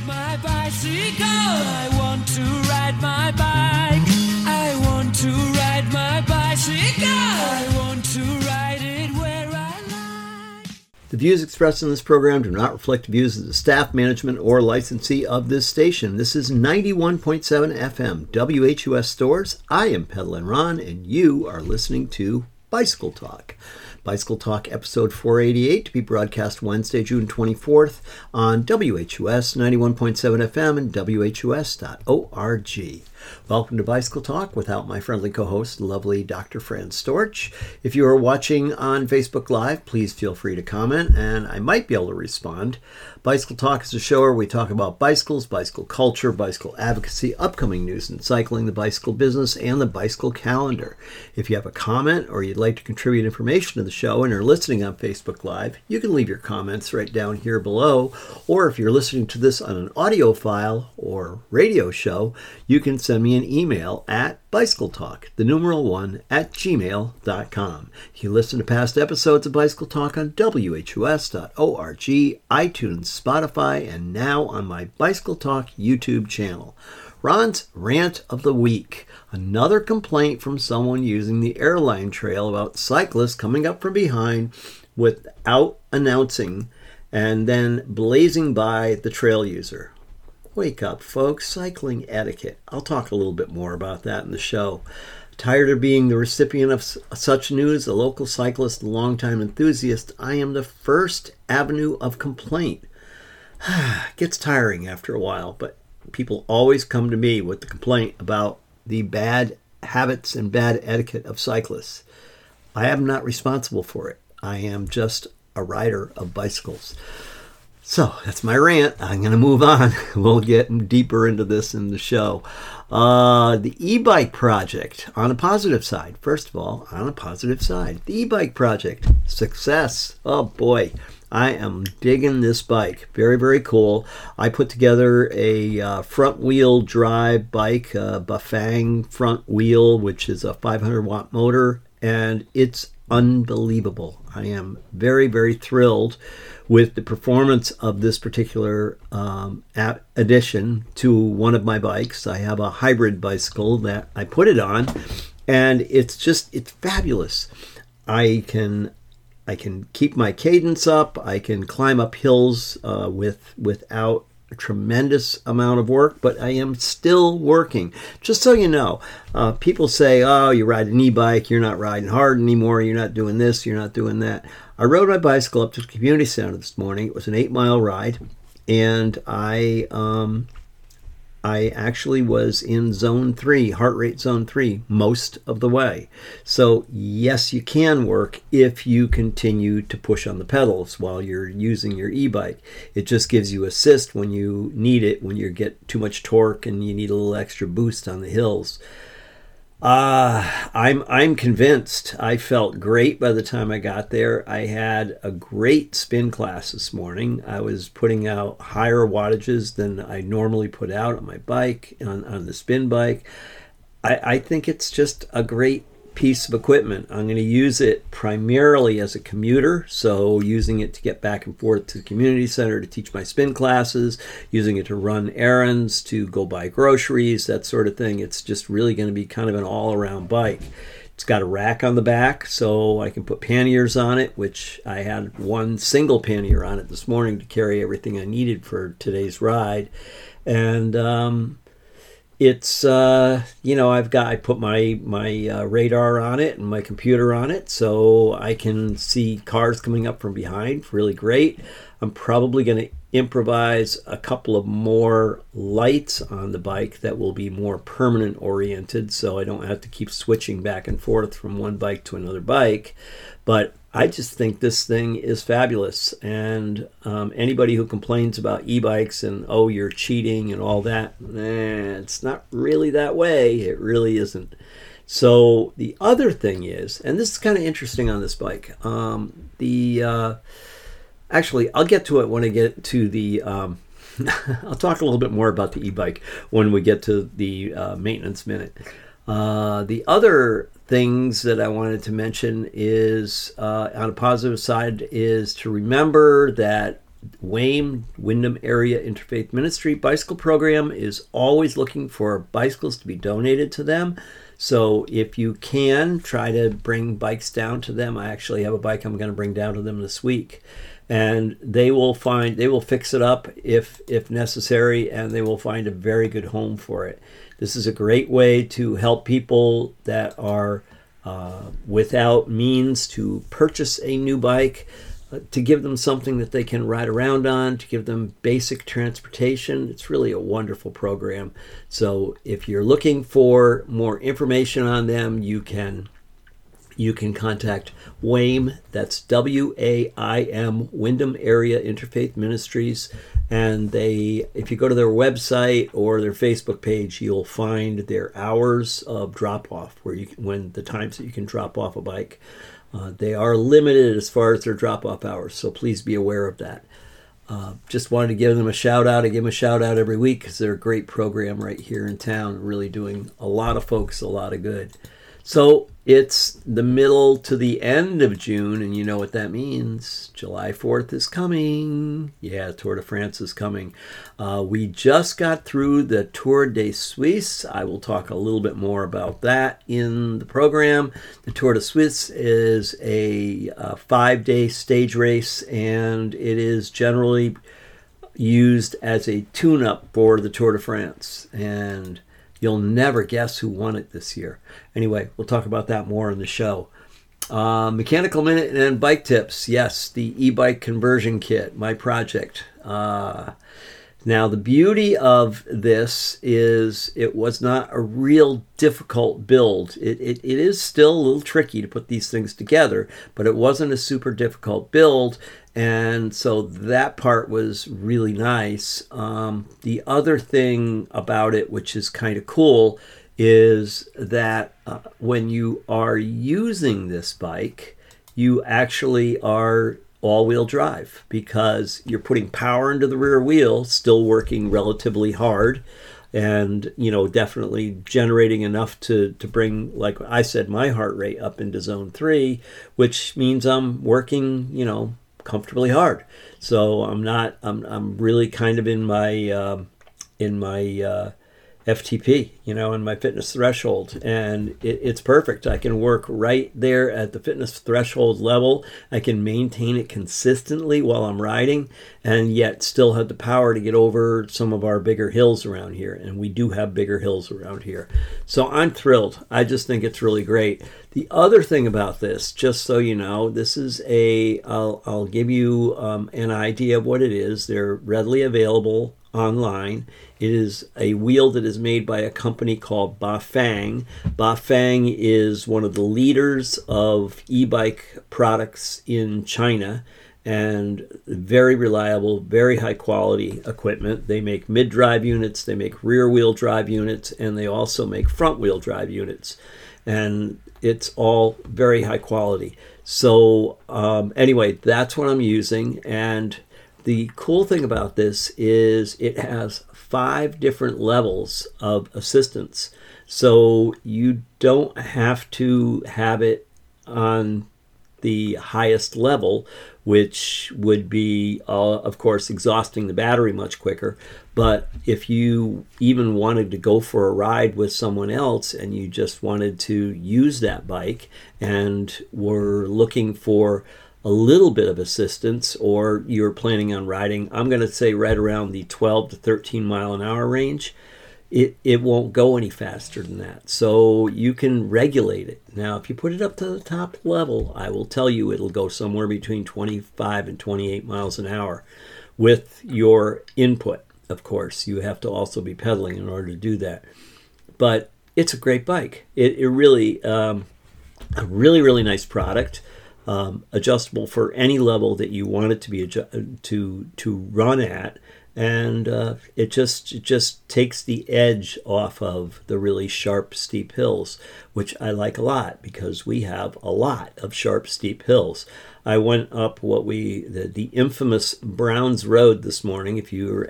my bicycle. I want to ride my bike. I want to ride my bicycle. I want to ride it where I like. The views expressed in this program do not reflect the views of the staff, management, or licensee of this station. This is 91.7 FM, WHUS Stores. I am Pedalin' Ron, and you are listening to Bicycle Talk. Bicycle Talk episode 488 to be broadcast Wednesday, June 24th on WHUS 91.7 FM and WHUS.org. Welcome to Bicycle Talk without my friendly co-host, lovely Dr. Fran Storch. If you are watching on Facebook Live, please feel free to comment, and I might be able to respond. Bicycle Talk is a show where we talk about bicycles, bicycle culture, bicycle advocacy, upcoming news in cycling, the bicycle business, and the bicycle calendar. If you have a comment or you'd like to contribute information to the show and are listening on Facebook Live, you can leave your comments right down here below. Or if you're listening to this on an audio file or radio show, you can send me an email at bicycletalk, the numeral 1, at gmail.com. You can listen to past episodes of Bicycle Talk on WHUS.org, iTunes, Spotify, and now on my Bicycle Talk YouTube channel. Ron's Rant of the Week. Another complaint from someone using the airline trail about cyclists coming up from behind without announcing and then blazing by the trail user. Wake up, folks. Cycling etiquette. I'll talk a little bit more about that in the show. Tired of being the recipient of such news, a local cyclist and longtime enthusiast, I am the first avenue of complaint. Gets tiring after a while, but people always come to me with the complaint about the bad habits and bad etiquette of cyclists. I am not responsible for it. I am just a rider of bicycles. So that's my rant. I'm going to move on. We'll get deeper into this in the show. The e-bike project, on a positive side. First of all, on a positive side. The e-bike project, success. Oh boy, I am digging this bike. Very, very cool. I put together a front-wheel drive bike, a Bafang front wheel, which is a 500-watt motor, and it's unbelievable. I am very, very thrilled with the performance of this particular addition to one of my bikes. I have a hybrid bicycle that I put it on, and it's fabulous. I can keep my cadence up. I can climb up hills without a tremendous amount of work, but I am still working. Just so you know, people say, oh, you ride an e-bike, you're not riding hard anymore, you're not doing this, you're not doing that. I rode my bicycle up to the community center this morning. It was an 8-mile ride, and I actually was in zone 3, heart rate zone 3, most of the way. So yes, you can work if you continue to push on the pedals while you're using your e-bike. It just gives you assist when you need it, when you get too much torque and you need a little extra boost on the hills. I'm convinced. I felt great by the time I got there. I had a great spin class this morning. I was putting out higher wattages than I normally put out on my bike, on the spin bike. I think it's just a great piece of equipment. I'm going to use it primarily as a commuter, so using it to get back and forth to the community center to teach my spin classes, using it to run errands, to go buy groceries, that sort of thing. It's just really going to be kind of an all-around bike. It's got a rack on the back, so I can put panniers on it, which I had one single pannier on it this morning to carry everything I needed for today's ride. And it's I put my radar on it and my computer on it, so I can see cars coming up from behind. Really great. I'm probably going to improvise a couple of more lights on the bike that will be more permanent oriented, so I don't have to keep switching back and forth from one bike to another bike. But I just think this thing is fabulous, and anybody who complains about e-bikes and, oh, you're cheating and all that, it's not really that way. It really isn't. So the other thing is, and this is kind of interesting on this bike, actually, I'll get to it when I get to the, I'll talk a little bit more about the e-bike when we get to the maintenance minute. The other things that I wanted to mention is, on a positive side, is to remember that WAME, Wyndham Area Interfaith Ministry Bicycle Program, is always looking for bicycles to be donated to them. So if you can, try to bring bikes down to them. I actually have a bike I'm going to bring down to them this week. And they will fix it up if necessary, and they will find a very good home for it. This is a great way to help people that are without means to purchase a new bike, to give them something that they can ride around on, to give them basic transportation. It's really a wonderful program. So if you're looking for more information on them, you can contact WAIM, that's W-A-I-M, Wyndham Area Interfaith Ministries, and if you go to their website or their Facebook page, you'll find their hours of drop-off, when the times that you can drop off a bike. They are limited as far as their drop-off hours, so please be aware of that. Just wanted to give them a shout-out. I give them a shout-out every week because they're a great program right here in town, really doing a lot of folks a lot of good. So it's the middle to the end of June, and you know what that means. July 4th is coming. Yeah, Tour de France is coming. We just got through the Tour de Suisse. I will talk a little bit more about that in the program. The Tour de Suisse is a 5-day stage race, and it is generally used as a tune-up for the Tour de France. And you'll never guess who won it this year. Anyway, we'll talk about that more in the show. Mechanical Minute and Bike Tips. Yes, the e-bike conversion kit, my project. Now, the beauty of this is it was not a real difficult build. It is still a little tricky to put these things together, but it wasn't a super difficult build. And so that part was really nice. The other thing about it, which is kind of cool, is that when you are using this bike, you actually are all-wheel drive because you're putting power into the rear wheel, still working relatively hard, and definitely generating enough to bring, like I said, my heart rate up into zone 3, which means I'm working comfortably hard. So I'm really kind of in my FTP, in my fitness threshold, and it's perfect. I can work right there at the fitness threshold level. I can maintain it consistently while I'm riding, and yet still have the power to get over some of our bigger hills around here, and we do have bigger hills around here. So I'm thrilled. I just think it's really great. The other thing about this, just so you know, this is I'll give you an idea of what it is. They're readily available online. It is a wheel that is made by a company called Bafang. Bafang is one of the leaders of e-bike products in China, and very reliable, very high quality equipment. They make mid-drive units, they make rear-wheel drive units, and they also make front-wheel drive units. And it's all very high quality. So anyway, that's what I'm using. And the cool thing about this is it has 5 different levels of assistance. So you don't have to have it on the highest level, which would be, of course, exhausting the battery much quicker. But if you even wanted to go for a ride with someone else and you just wanted to use that bike and were looking for a little bit of assistance, or you're planning on riding, I'm going to say right around the 12 to 13 mile an hour range, it won't go any faster than that. So you can regulate it. Now, if you put it up to the top level, I will tell you it'll go somewhere between 25 and 28 miles an hour with your input. Of course, you have to also be pedaling in order to do that. But it's a great bike. It really, a really, really nice product. Adjustable for any level that you want it to be to run at, and it just takes the edge off of the really sharp, steep hills, which I like a lot because we have a lot of sharp, steep hills. I went up the infamous Browns Road this morning. If you're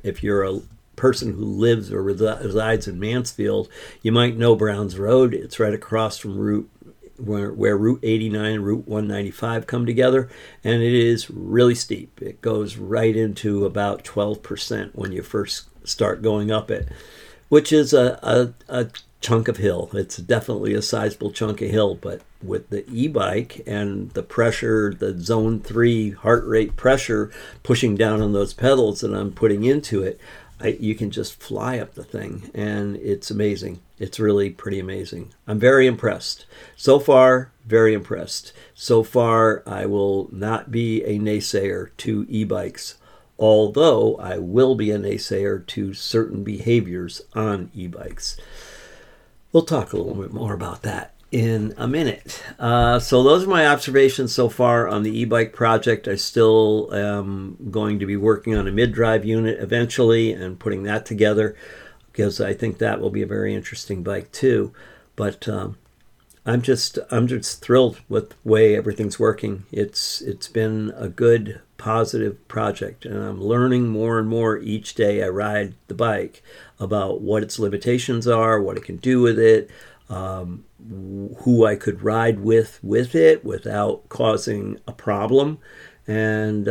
a person who lives or resides in Mansfield, you might know Browns Road. It's right across from Route where Route 89 and Route 195 come together, and it is really steep. It goes right into about 12% when you first start going up it, which is a chunk of hill. It's definitely a sizable chunk of hill, but with the e-bike and the pressure, the zone 3 heart rate pressure pushing down on those pedals that I'm putting into it, you can just fly up the thing, and it's amazing. It's really pretty amazing. I'm very impressed. So far, very impressed. So far, I will not be a naysayer to e-bikes, although I will be a naysayer to certain behaviors on e-bikes. We'll talk a little bit more about that in a minute. So those are my observations so far on the e-bike project. I still am going to be working on a mid-drive unit eventually and putting that together, because I think that will be a very interesting bike too. But I'm just thrilled with the way everything's working. It's been a good, positive project, and I'm learning more and more each day I ride the bike about what its limitations are, what it can do with it, who I could ride with it without causing a problem, and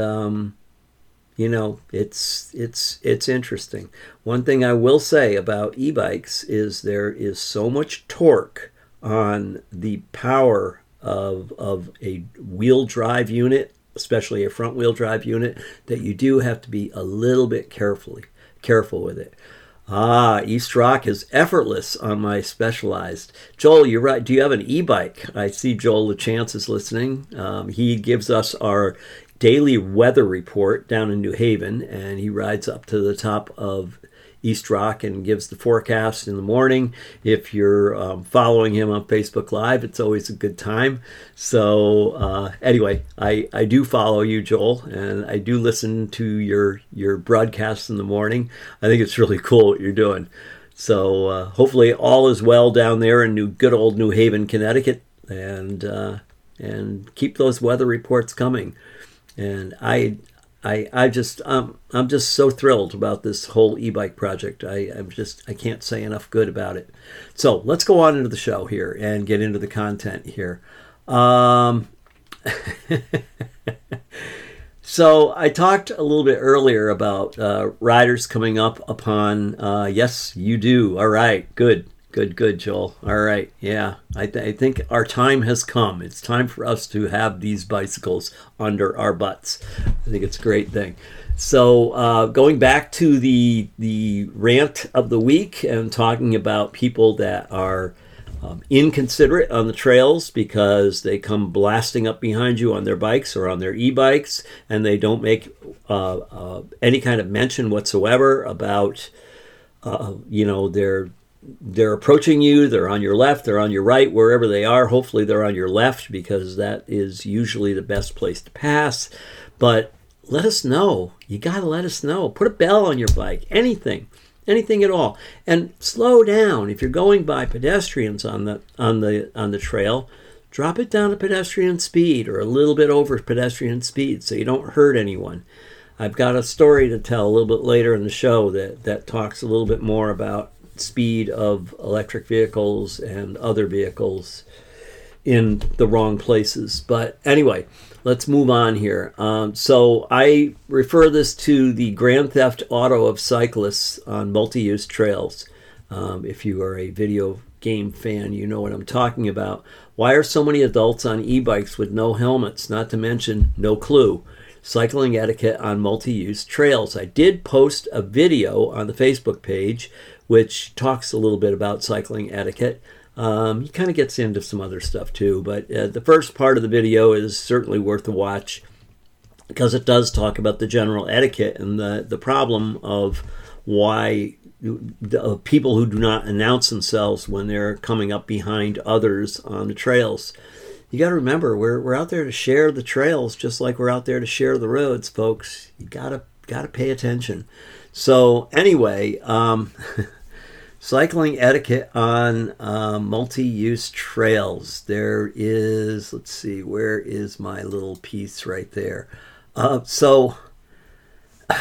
it's interesting. One thing I will say about e-bikes is there is so much torque on the power of a wheel drive unit, especially a front wheel drive unit, that you do have to be a little bit careful with it. East Rock is effortless on my Specialized. Joel, you're right. Do you have an e-bike? I see Joel LeChance is listening. He gives us our daily weather report down in New Haven, and he rides up to the top of East Rock and gives the forecast in the morning. If you're following him on Facebook Live, it's always a good time. So anyway, I do follow you, Joel, and I do listen to your broadcasts in the morning. I think it's really cool what you're doing. So hopefully all is well down there in good old New Haven, Connecticut, and keep those weather reports coming. And I'm just so thrilled about this whole e-bike project. I can't say enough good about it. So let's go on into the show here and get into the content here. So I talked a little bit earlier about riders coming up upon. Yes, you do. All right, good, Joel. All right, yeah. I think our time has come. It's time for us to have these bicycles under our butts. I think it's a great thing. So going back to the rant of the week and talking about people that are inconsiderate on the trails because they come blasting up behind you on their bikes or on their e-bikes, and they don't make any kind of mention whatsoever about they're approaching you, they're on your left, they're on your right, wherever they are. Hopefully they're on your left, because that is usually the best place to pass. But let us know. You got to let us know. Put a bell on your bike, anything at all. And slow down. If you're going by pedestrians on the trail, drop it down to pedestrian speed or a little bit over pedestrian speed so you don't hurt anyone. I've got a story to tell a little bit later in the show that talks a little bit more about speed of electric vehicles and other vehicles in the wrong places. But anyway, let's move on here. So I refer this to the Grand Theft Auto of cyclists on multi-use trails. If you are a video game fan, you know what I'm talking about. Why are so many adults on e-bikes with no helmets, not to mention no clue? Cycling etiquette on multi-use trails. I did post a video on the Facebook page which talks a little bit about cycling etiquette. He kind of gets into some other stuff too, but the first part of the video is certainly worth a watch because it does talk about the general etiquette and the problem of why people who do not announce themselves when they're coming up behind others on the trails. You got to remember, we're out there to share the trails just like we're out there to share the roads, folks. You gotta pay attention. So anyway, cycling etiquette on multi-use trails. There is, let's see, where is my little piece right there? So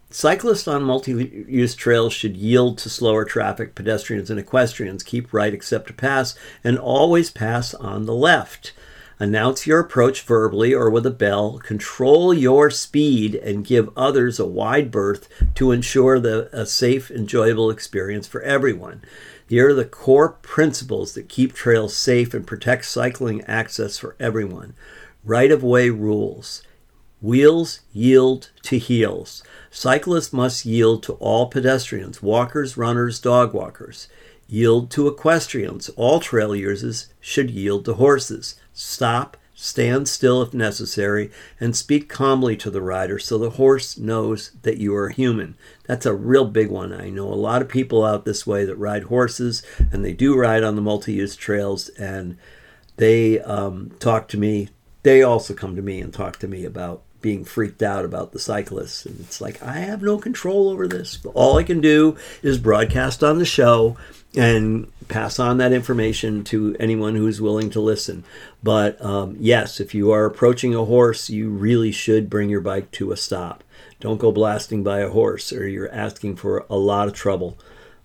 Cyclists on multi-use trails should yield to slower traffic. Pedestrians and equestrians keep right except to pass, and always pass on the left. Announce your approach verbally or with a bell. Control your speed and give others a wide berth to ensure a safe, enjoyable experience for everyone. Here are the core principles that keep trails safe and protect cycling access for everyone. Right-of-way rules. Wheels yield to heels. Cyclists must yield to all pedestrians, walkers, runners, dog walkers. Yield to equestrians. All trail users should yield to horses. Stop, stand still if necessary, and speak calmly to the rider so the horse knows that you are human. That's a real big one. I know a lot of people out this way that ride horses, and they do ride on the multi-use trails, and they talk to me. They also come to me and talk to me about being freaked out about the cyclists. And it's like, I have no control over this. All I can do is broadcast on the show and pass on that information to anyone who's willing to listen. But yes, if you are approaching a horse, you really should bring your bike to a stop. Don't go blasting by a horse, or you're asking for a lot of trouble.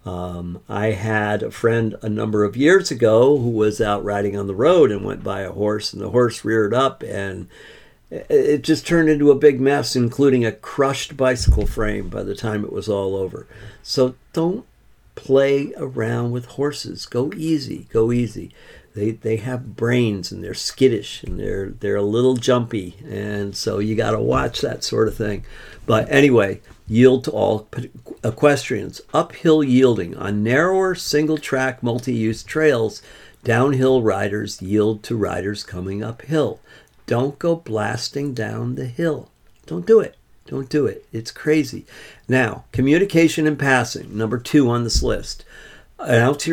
I had a friend a number of years ago who was out riding on the road and went by a horse, and the horse reared up, and it just turned into a big mess, including a crushed bicycle frame by the time it was all over. So don't play around with horses. Go easy. Go easy. They have brains, and they're skittish, and they're a little jumpy, and so you got to watch that sort of thing. But anyway, yield to all equestrians. Uphill yielding. On narrower single-track multi-use trails, downhill riders yield to riders coming uphill. Don't go blasting down the hill. Don't do it. Don't do it. It's crazy. Now, communication and passing, number 2 on this list. Announce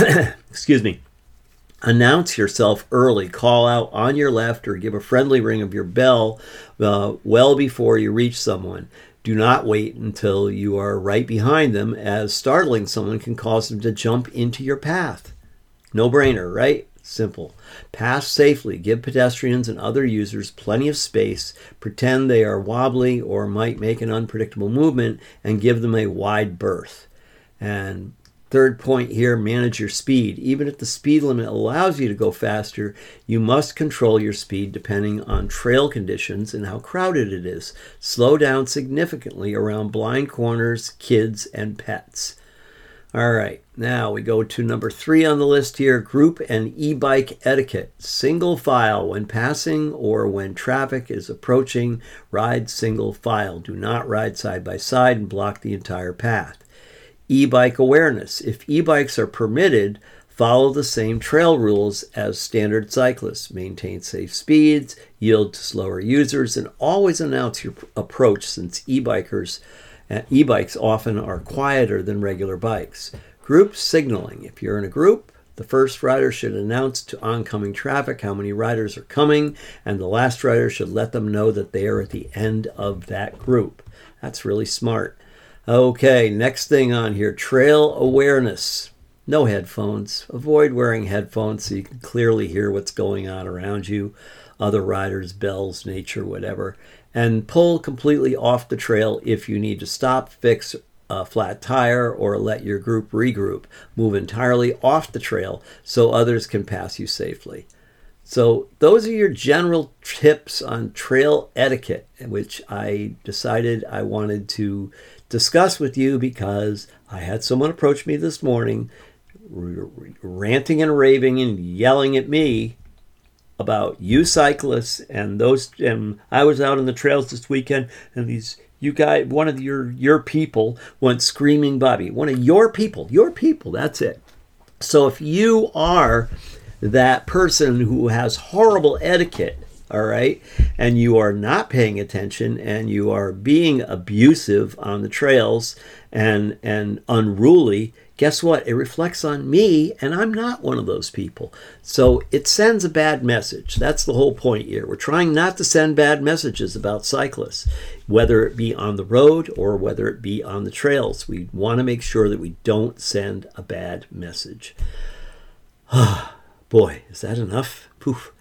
yourself early. Call out on your left or give a friendly ring of your bell well before you reach someone. Do not wait until you are right behind them, as startling someone can cause them to jump into your path. No brainer, right? Simple. Pass safely. Give pedestrians and other users plenty of space. Pretend they are wobbly or might make an unpredictable movement, and give them a wide berth. And third point here, manage your speed. Even if the speed limit allows you to go faster, you must control your speed depending on trail conditions and how crowded it is. Slow down significantly around blind corners, kids, and pets. All right, now we go to number 3 on the list here, group and e-bike etiquette. Single file when passing or when traffic is approaching, ride single file. Do not ride side by side and block the entire path. E-bike awareness. If e-bikes are permitted, follow the same trail rules as standard cyclists. Maintain safe speeds, yield to slower users, and always announce your approach, since e-bikes often are quieter than regular bikes. Group signaling. If you're in a group, the first rider should announce to oncoming traffic how many riders are coming, and the last rider should let them know that they are at the end of that group. That's really smart. Okay, next thing on here, trail awareness. No headphones. Avoid wearing headphones so you can clearly hear what's going on around you, other riders, bells, nature, whatever. And pull completely off the trail if you need to stop, fix a flat tire, or let your group regroup. Move entirely off the trail so others can pass you safely. So those are your general tips on trail etiquette, which I decided I wanted to discuss with you because I had someone approach me this morning ranting and raving and yelling at me about you cyclists and those. And I was out on the trails this weekend, and these you guys, one of your people went screaming by me. One of your people, that's it. So if you are that person who has horrible etiquette, all right, and you are not paying attention, and you are being abusive on the trails and unruly, guess what? It reflects on me, and I'm not one of those people. So it sends a bad message. That's the whole point here. We're trying not to send bad messages about cyclists, whether it be on the road or whether it be on the trails. We want to make sure that we don't send a bad message. Boy, is that enough? Poof.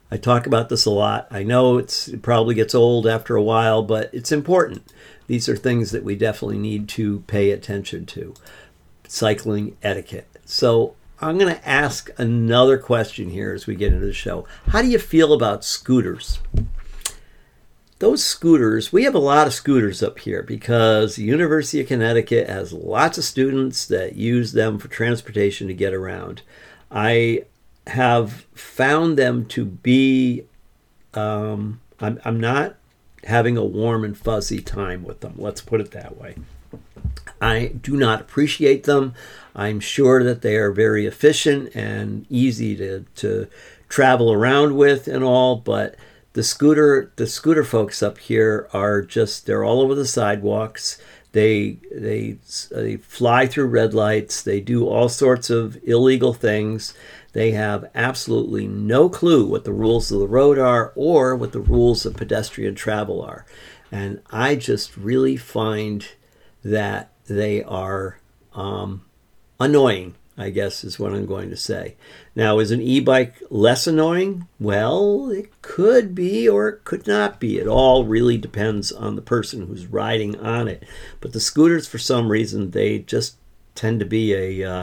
I talk about this a lot. I know it probably gets old after a while, but it's important. These are things that we definitely need to pay attention to. Cycling etiquette. So I'm going to ask another question here as we get into the show. How do you feel about scooters? Those scooters, we have a lot of scooters up here because the University of Connecticut has lots of students that use them for transportation to get around. I have found them to be, I'm not having a warm and fuzzy time with them. Let's put it that way. I do not appreciate them. I'm sure that they are very efficient and easy to travel around with and all, but the scooter folks up here are just, they're all over the sidewalks. They fly through red lights. They do all sorts of illegal things. They have absolutely no clue what the rules of the road are or what the rules of pedestrian travel are. And I just really find that they are annoying, I guess is what I'm going to say. Now, is an e-bike less annoying? Well, it could be or it could not be. It all really depends on the person who's riding on it. But the scooters, for some reason, they just tend to be an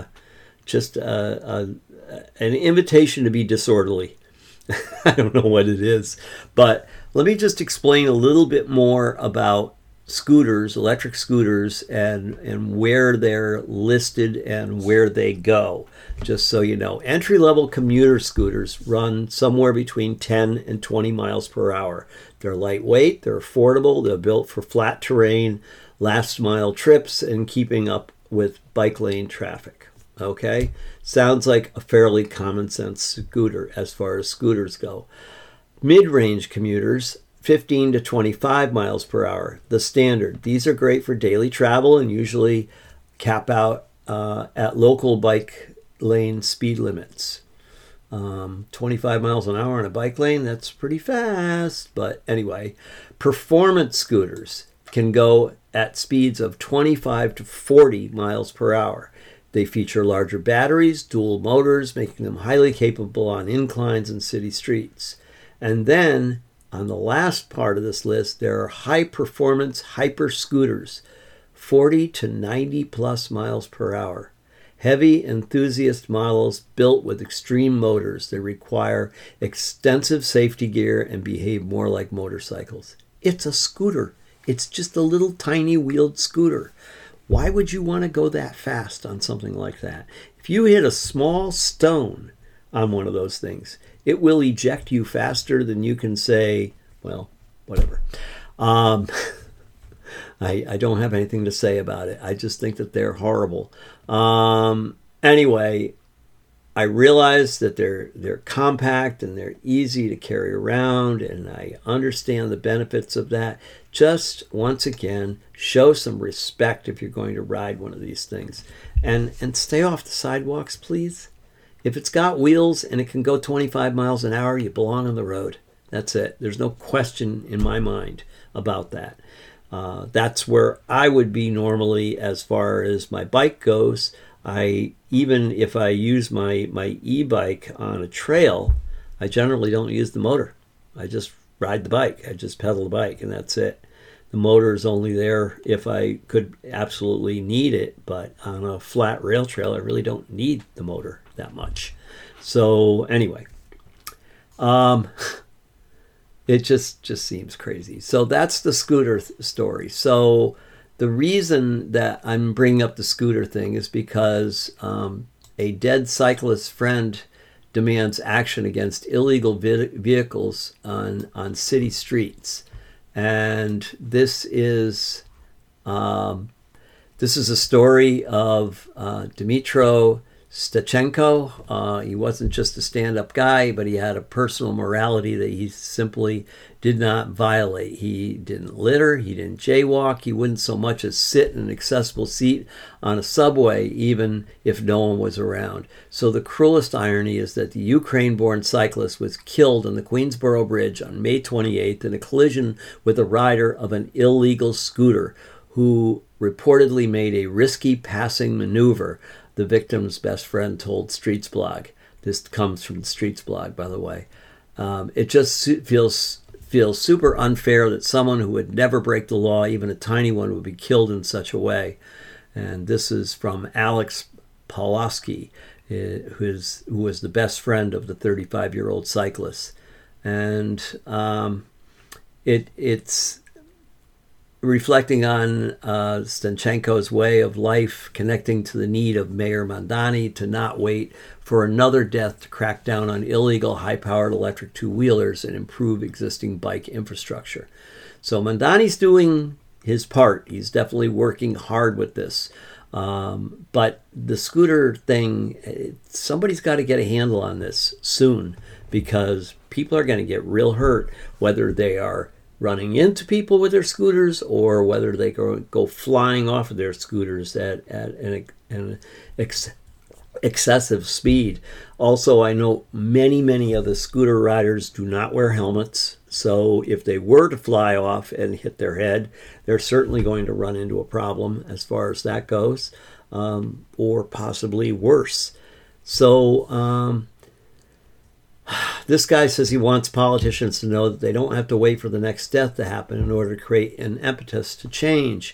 invitation to be disorderly. I don't know what it is. But let me just explain a little bit more about scooters, electric scooters, and where they're listed and where they go. Just so you know, entry-level commuter scooters run somewhere between 10 and 20 miles per hour. They're lightweight, they're affordable, they're built for flat terrain, last mile trips, and keeping up with bike lane traffic. Okay? Sounds like a fairly common sense scooter as far as scooters go. Mid-range commuters, 15 to 25 miles per hour, the standard. These are great for daily travel and usually cap out at local bike lane speed limits. 25 miles an hour on a bike lane, that's pretty fast. But anyway, performance scooters can go at speeds of 25 to 40 miles per hour. They feature larger batteries, dual motors, making them highly capable on inclines and city streets. And then on the last part of this list, there are high-performance hyper scooters, 40 to 90 plus miles per hour. Heavy enthusiast models built with extreme motors that require extensive safety gear and behave more like motorcycles. It's a scooter. It's just a little tiny wheeled scooter. Why would you want to go that fast on something like that? If you hit a small stone on one of those things, it will eject you faster than you can say, well, whatever. I don't have anything to say about it. I just think that they're horrible. Anyway, I realize that they're compact and they're easy to carry around, and I understand the benefits of that. Just, once again, show some respect if you're going to ride one of these things. And stay off the sidewalks, please. If it's got wheels and it can go 25 miles an hour, you belong on the road. That's it. There's no question in my mind about that. That's where I would be normally as far as my bike goes. Even if I use my e-bike on a trail, I generally don't use the motor. I just ride the bike. I just pedal the bike, and that's it. The motor is only there if I could absolutely need it, but on a flat rail trail, I really don't need the motor that much. So anyway, it just seems crazy. So that's the scooter story. So the reason that I'm bringing up the scooter thing is because a dead cyclist friend demands action against illegal vehicles on city streets. And this is a story of Dmytro Stachenko. He wasn't just a stand-up guy, but he had a personal morality that he simply did not violate. He didn't litter, he didn't jaywalk, he wouldn't so much as sit in an accessible seat on a subway, even if no one was around. So the cruelest irony is that the Ukraine-born cyclist was killed on the Queensboro Bridge on May 28th in a collision with a rider of an illegal scooter who reportedly made a risky passing maneuver, the victim's best friend told Streets Blog. This comes from the Streets Blog, by the way. it just feels super unfair that someone who would never break the law, even a tiny one, would be killed in such a way. And this is from Alex Pawlowski, who was the best friend of the 35-year-old cyclist. And it's reflecting on Stanchenko's way of life, connecting to the need of Mayor Mamdani to not wait for another death to crack down on illegal high-powered electric two-wheelers and improve existing bike infrastructure. So Mamdani's doing his part. He's definitely working hard with this. But the scooter thing, somebody's got to get a handle on this soon, because people are going to get real hurt, whether they are running into people with their scooters or whether they go flying off of their scooters at an excessive speed. Also, I know many of the scooter riders do not wear helmets. So if they were to fly off and hit their head, they're certainly going to run into a problem as far as that goes, or possibly worse. So this guy says he wants politicians to know that they don't have to wait for the next death to happen in order to create an impetus to change.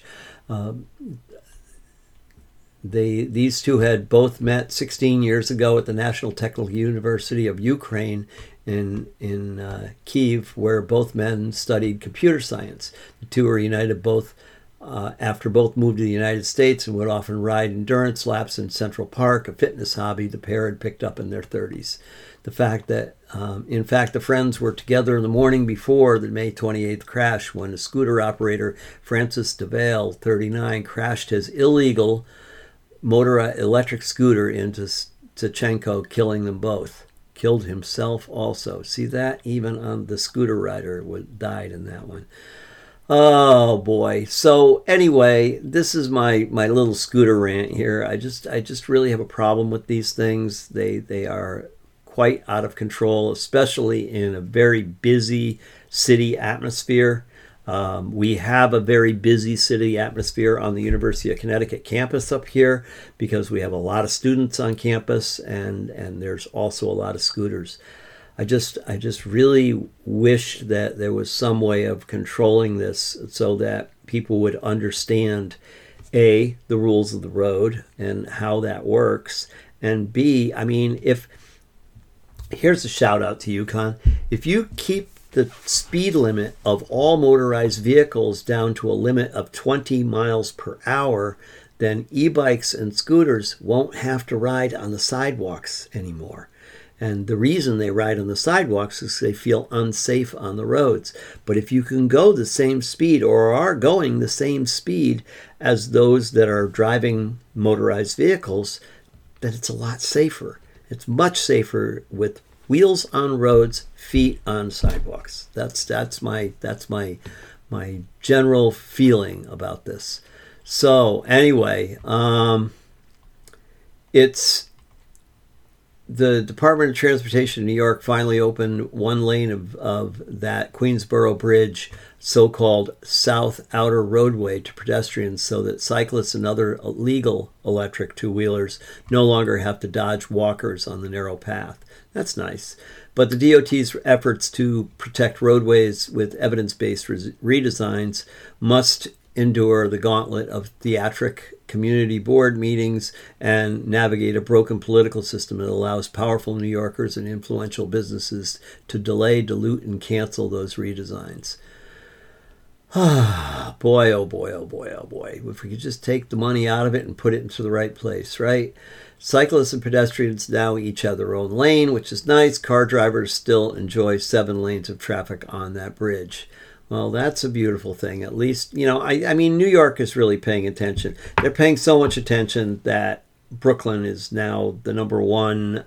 These two had both met 16 years ago at the National Technical University of Ukraine in Kyiv, where both men studied computer science. The two were united after both moved to the United States and would often ride endurance laps in Central Park, a fitness hobby the pair had picked up in their 30s. The fact that, in fact, the friends were together in the morning before the May 28th crash, when the scooter operator Francis DeVale, 39, crashed his illegal motorized electric scooter into Stanchenko, killing them both. Killed himself also. See that? Even on the scooter rider died in that one. Oh boy. So anyway, this is my little scooter rant here. I just really have a problem with these things. They are quite out of control, especially in a very busy city atmosphere. We have a very busy city atmosphere on the University of Connecticut campus up here because we have a lot of students on campus, and there's also a lot of scooters. I just really wish that there was some way of controlling this so that people would understand, A, the rules of the road and how that works, and B, I mean, here's a shout out to UConn. If you keep the speed limit of all motorized vehicles down to a limit of 20 miles per hour, then e-bikes and scooters won't have to ride on the sidewalks anymore. And the reason they ride on the sidewalks is they feel unsafe on the roads. But if you can go the same speed or are going the same speed as those that are driving motorized vehicles, then it's a lot safer. It's much safer with wheels on roads, feet on sidewalks. That's my general feeling about this. So anyway, it's the Department of Transportation in New York finally opened one lane of that Queensboro Bridge, so-called South Outer Roadway, to pedestrians so that cyclists and other legal electric two-wheelers no longer have to dodge walkers on the narrow path. That's nice. But the DOT's efforts to protect roadways with evidence-based redesigns must endure the gauntlet of theatric community board meetings and navigate a broken political system that allows powerful New Yorkers and influential businesses to delay, dilute, and cancel those redesigns. Boy, oh boy, oh boy, oh boy. If we could just take the money out of it and put it into the right place, right? Cyclists and pedestrians now each have their own lane, which is nice. Car drivers still enjoy 7 lanes of traffic on that bridge. Well, that's a beautiful thing. At least, I mean, New York is really paying attention. They're paying so much attention that Brooklyn is now the number one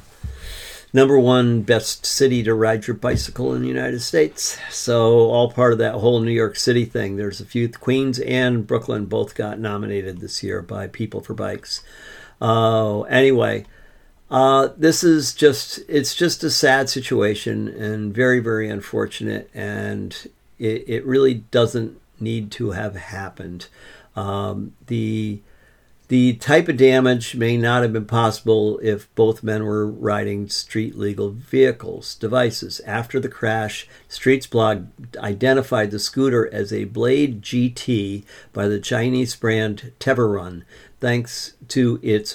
best city to ride your bicycle in the United States. So all part of that whole New York City thing. There's a few, Queens and Brooklyn both got nominated this year by People for Bikes. Anyway, this is it's just a sad situation and very, very unfortunate, and it really doesn't need to have happened. The The type of damage may not have been possible if both men were riding street-legal vehicles, devices. After the crash, Streets blog identified the scooter as a Blade GT by the Chinese brand Teverun, thanks to its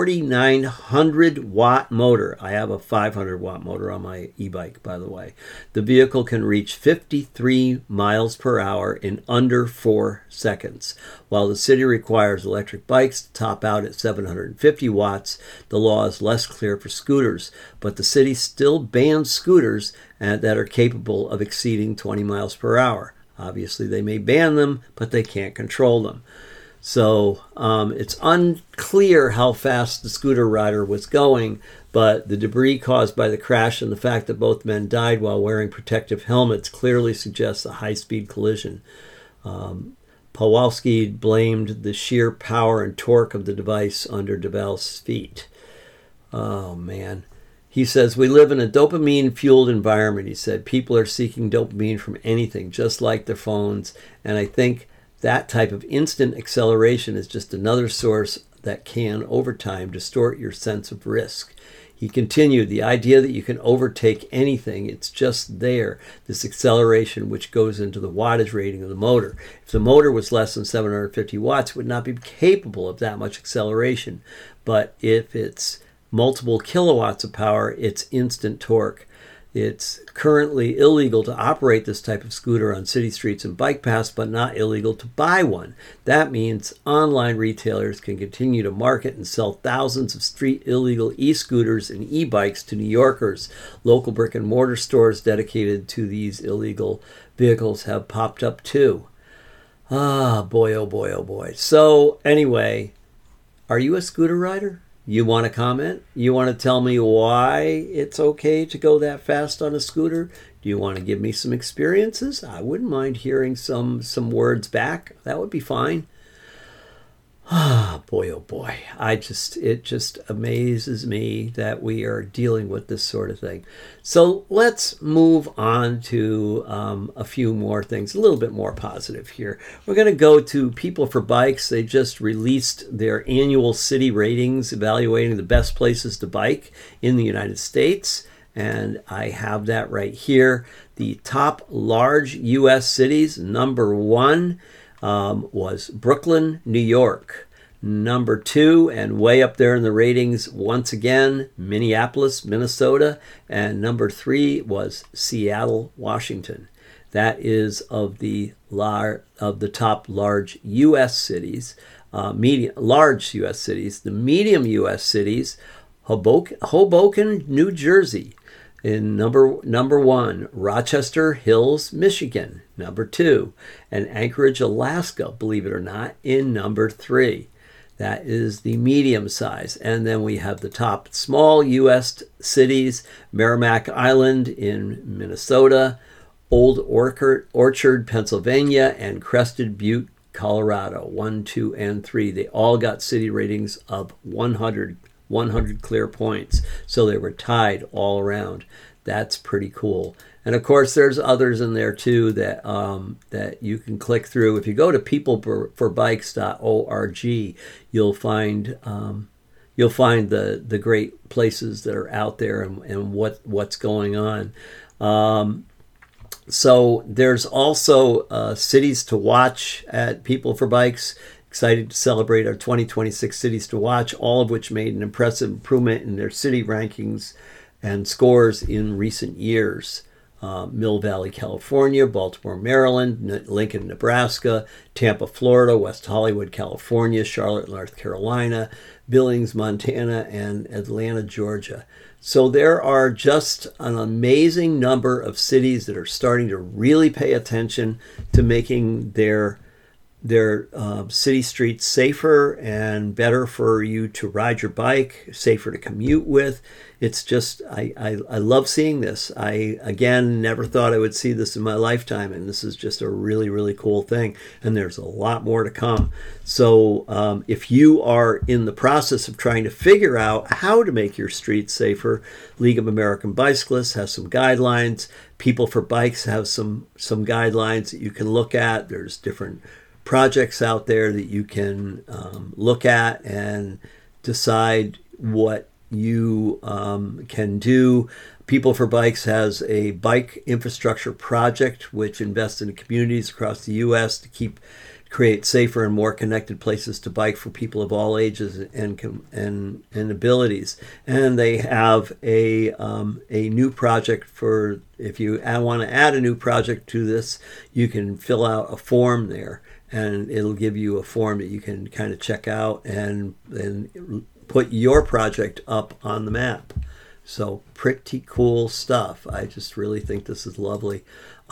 4,900-watt motor. I have a 500-watt motor on my e-bike, by the way. The vehicle can reach 53 miles per hour in under 4 seconds. While the city requires electric bikes to top out at 750 watts, the law is less clear for scooters, but the city still bans scooters that are capable of exceeding 20 miles per hour. Obviously, they may ban them, but they can't control them. So it's unclear how fast the scooter rider was going, but the debris caused by the crash and the fact that both men died while wearing protective helmets clearly suggests a high-speed collision. Pawlowski blamed the sheer power and torque of the device under DeVal's feet. Oh, man. He says, we live in a dopamine-fueled environment, he said. People are seeking dopamine from anything, just like their phones, and I think that type of instant acceleration is just another source that can, over time, distort your sense of risk. He continued, the idea that you can overtake anything, it's just there, this acceleration which goes into the wattage rating of the motor. If the motor was less than 750 watts, it would not be capable of that much acceleration. But if it's multiple kilowatts of power, it's instant torque. It's currently illegal to operate this type of scooter on city streets and bike paths, but not illegal to buy one. That means online retailers can continue to market and sell thousands of street illegal e-scooters and e-bikes to New Yorkers. Local brick and mortar stores dedicated to these illegal vehicles have popped up too. Ah, boy, oh boy, oh boy. So anyway, are you a scooter rider? You want to comment? You want to tell me why it's okay to go that fast on a scooter? Do you want to give me some experiences? I wouldn't mind hearing some words back. That would be fine. Ah, boy, oh boy. It just amazes me that we are dealing with this sort of thing. So let's move on to a few more things, a little bit more positive here. We're going to go to People for Bikes. They just released their annual city ratings evaluating the best places to bike in the United States. And I have that right here. The top large U.S. cities, number 1 was Brooklyn, New York. Number 2, and way up there in the ratings once again, Minneapolis, Minnesota. And number 3 was Seattle, Washington. That is of the top large U.S. cities, large U.S. cities. The medium U.S. cities, Hoboken, New Jersey. In number 1, Rochester Hills, Michigan, number 2, and Anchorage, Alaska, believe it or not, in number 3. That is the medium size. And then we have the top small U.S. cities, Merrimack Island in Minnesota, Old Orchard, Pennsylvania, and Crested Butte, Colorado, 1, 2, and 3. They all got city ratings of 100 clear points. So they were tied all around. That's pretty cool. And of course, there's others in there too that you can click through. If you go to peopleforbikes.org, you'll find the great places that are out there and what's going on. So there's also cities to watch at People for Bikes. Excited to celebrate our 2026 cities to watch, all of which made an impressive improvement in their city rankings and scores in recent years. Mill Valley, California, Baltimore, Maryland, Lincoln, Nebraska, Tampa, Florida, West Hollywood, California, Charlotte, North Carolina, Billings, Montana, and Atlanta, Georgia. So there are just an amazing number of cities that are starting to really pay attention to making their city streets safer and better for you to ride your bike, safer to commute with. It's just, I love seeing this. I, again, never thought I would see this in my lifetime, and this is just a really, really cool thing, and there's a lot more to come. So if you are in the process of trying to figure out how to make your streets safer, League of American Bicyclists has some guidelines. People for Bikes have some guidelines that you can look at. There's different projects out there that you can look at and decide what you can do. People for Bikes has a bike infrastructure project which invests in communities across the U.S. to create safer and more connected places to bike for people of all ages and abilities. And they have a new project for, if you want to add a new project to this, you can fill out a form there, and it'll give you a form that you can kind of check out and put your project up on the map. So pretty cool stuff. I just really think this is lovely.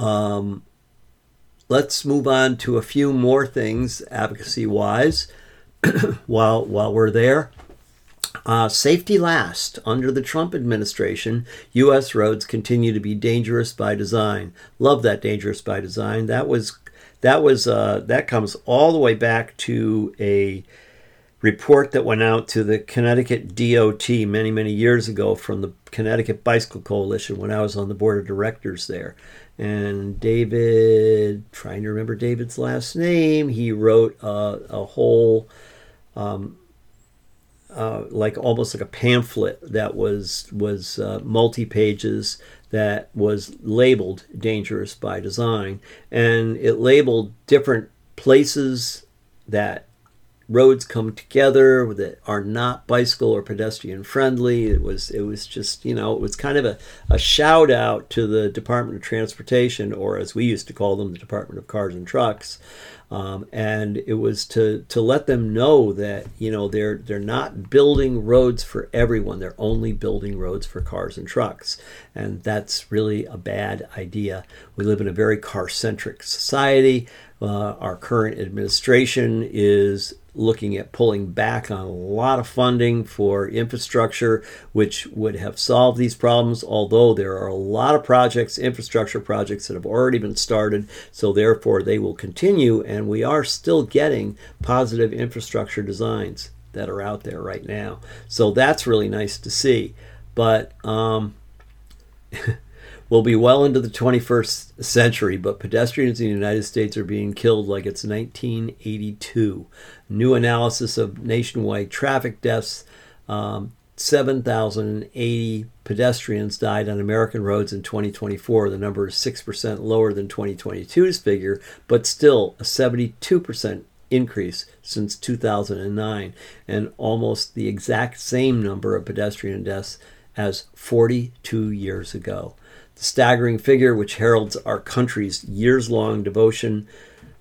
Let's move on to a few more things advocacy-wise while we're there. Safety last. Under the Trump administration, U.S. roads continue to be dangerous by design. Love that dangerous by design. That comes all the way back to a report that went out to the Connecticut DOT many, many years ago from the Connecticut Bicycle Coalition when I was on the board of directors there. And David, trying to remember David's last name, he wrote a whole, almost like a pamphlet that was multi-pages that was labeled Dangerous by Design. And it labeled different places that roads come together that are not bicycle or pedestrian friendly. It was just, it was kind of a shout out to the Department of Transportation, or as we used to call them, the Department of Cars and Trucks. And it was to let them know that, they're not building roads for everyone. They're only building roads for cars and trucks. And that's really a bad idea. We live in a very car-centric society. Our current administration is looking at pulling back on a lot of funding for infrastructure, which would have solved these problems, although there are a lot of infrastructure projects that have already been started, so therefore they will continue, and we are still getting positive infrastructure designs that are out there right now. So that's really nice to see. But we'll be well into the 21st century, but pedestrians in the United States are being killed like it's 1982. New analysis of nationwide traffic deaths, 7,080 pedestrians died on American roads in 2024. The number is 6% lower than 2022's figure, but still a 72% increase since 2009, and almost the exact same number of pedestrian deaths as 42 years ago. The staggering figure, which heralds our country's years-long devotion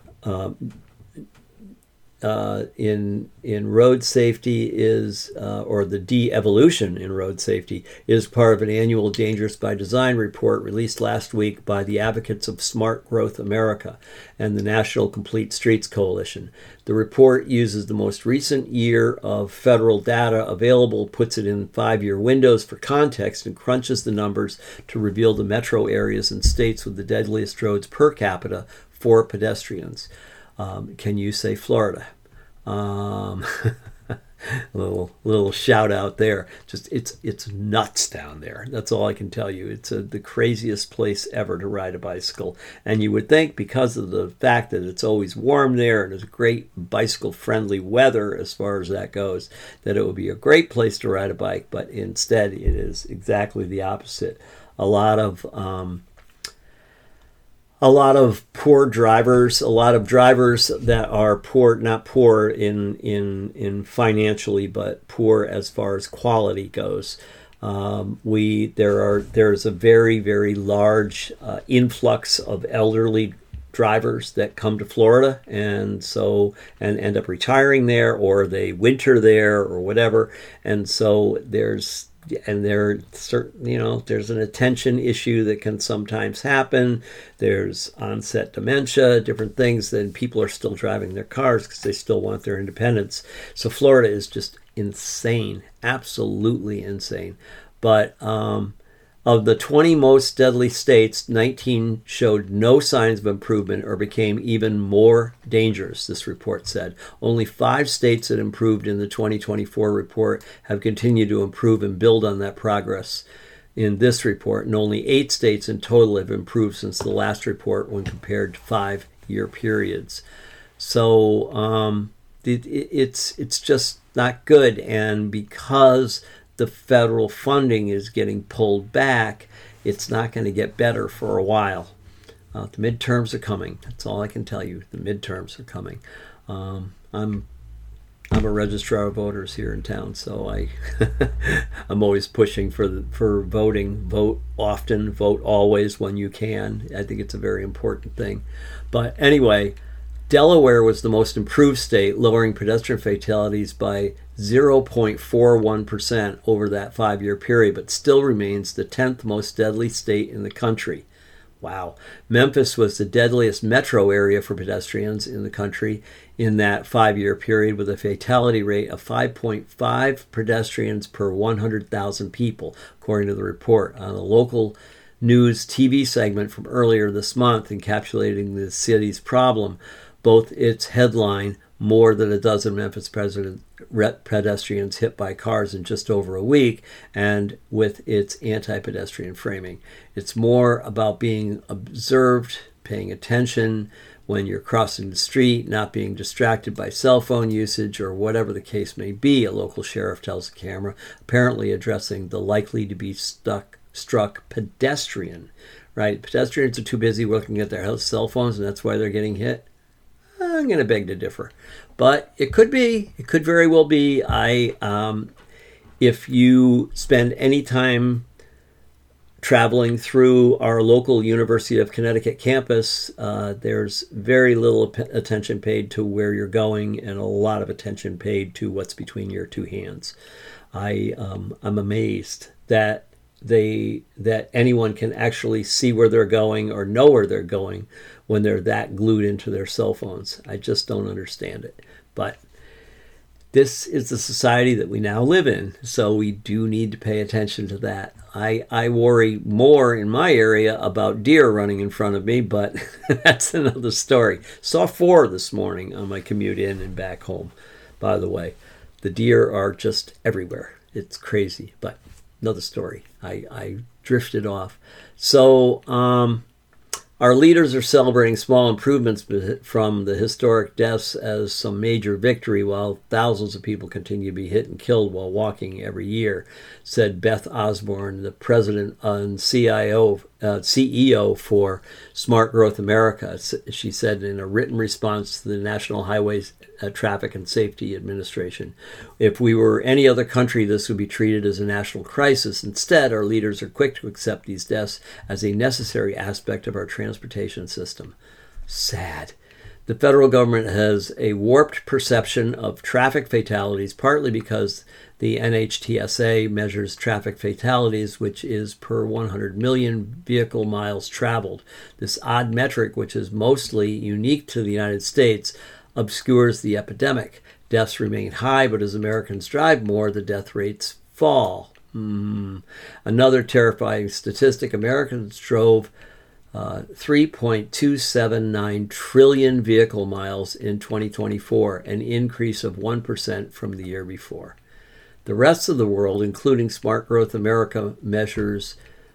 in road safety is, or the de-evolution in road safety, is part of an annual Dangerous by Design report released last week by the advocates of Smart Growth America and the National Complete Streets Coalition. The report uses the most recent year of federal data available, puts it in 5-year windows for context, and crunches the numbers to reveal the metro areas and states with the deadliest roads per capita for pedestrians. Can you say Florida? Little shout out there. Just it's nuts down there. That's all I can tell you. It's the craziest place ever to ride a bicycle. And you would think, because of the fact that it's always warm there and there's great bicycle-friendly weather as far as that goes, that it would be a great place to ride a bike. But instead, it is exactly the opposite. A lot of poor drivers, a lot of drivers that are poor, not poor in financially, but poor as far as quality goes. There's a very, very large influx of elderly drivers that come to Florida and end up retiring there, or they winter there or whatever. And so there's an attention issue that can sometimes happen. There's onset dementia, different things. Then people are still driving their cars because they still want their independence. So Florida is just insane, absolutely insane. But of the 20 most deadly states, 19 showed no signs of improvement or became even more dangerous, this report said. Only 5 states that improved in the 2024 report have continued to improve and build on that progress in this report, and only 8 states in total have improved since the last report when compared to 5-year periods. So it's just not good. And because the federal funding is getting pulled back, it's not going to get better for a while. The midterms are coming. That's all I can tell you. The midterms are coming. I'm a registrar of voters here in town, so I'm always pushing for voting. Vote often, vote always when you can. I think it's a very important thing. But anyway, Delaware was the most improved state, lowering pedestrian fatalities by 0.41% over that 5-year period, but still remains the 10th most deadly state in the country. Wow. Memphis was the deadliest metro area for pedestrians in the country in that 5-year period, with a fatality rate of 5.5 pedestrians per 100,000 people, according to the report. On a local news TV segment from earlier this month encapsulating the city's problem, both its headline, more than a dozen Memphis pedestrians hit by cars in just over a week, and with its anti-pedestrian framing. It's more about being observed, paying attention when you're crossing the street, not being distracted by cell phone usage or whatever the case may be, a local sheriff tells the camera, apparently addressing the likely to be struck pedestrian. Right? Pedestrians are too busy looking at their cell phones, and that's why they're getting hit. I'm going to beg to differ, but it could be. It could very well be. If you spend any time traveling through our local University of Connecticut campus, there's very little attention paid to where you're going, and a lot of attention paid to what's between your two hands. I'm amazed that anyone can actually see where they're going or know where they're going when they're that glued into their cell phones. I just don't understand it. But this is the society that we now live in, so we do need to pay attention to that. I worry more in my area about deer running in front of me, but that's another story. Saw 4 this morning on my commute in and back home, by the way. The deer are just everywhere. It's crazy, but another story. I drifted off. So our leaders are celebrating small improvements from the historic deaths as some major victory, while thousands of people continue to be hit and killed while walking every year, said Beth Osborne, the president and CEO for Smart Growth America. She said in a written response to the National Highways Traffic and Safety Administration, if we were any other country, this would be treated as a national crisis. Instead, our leaders are quick to accept these deaths as a necessary aspect of our transportation system. Sad. The federal government has a warped perception of traffic fatalities, partly because the NHTSA measures traffic fatalities, which is per 100 million vehicle miles traveled. This odd metric, which is mostly unique to the United States, obscures the epidemic. Deaths remain high, but as Americans drive more, the death rates fall. Another terrifying statistic, Americans drove 3.279 trillion vehicle miles in 2024, an increase of 1% from the year before. The rest of the world, including Smart Growth America, measures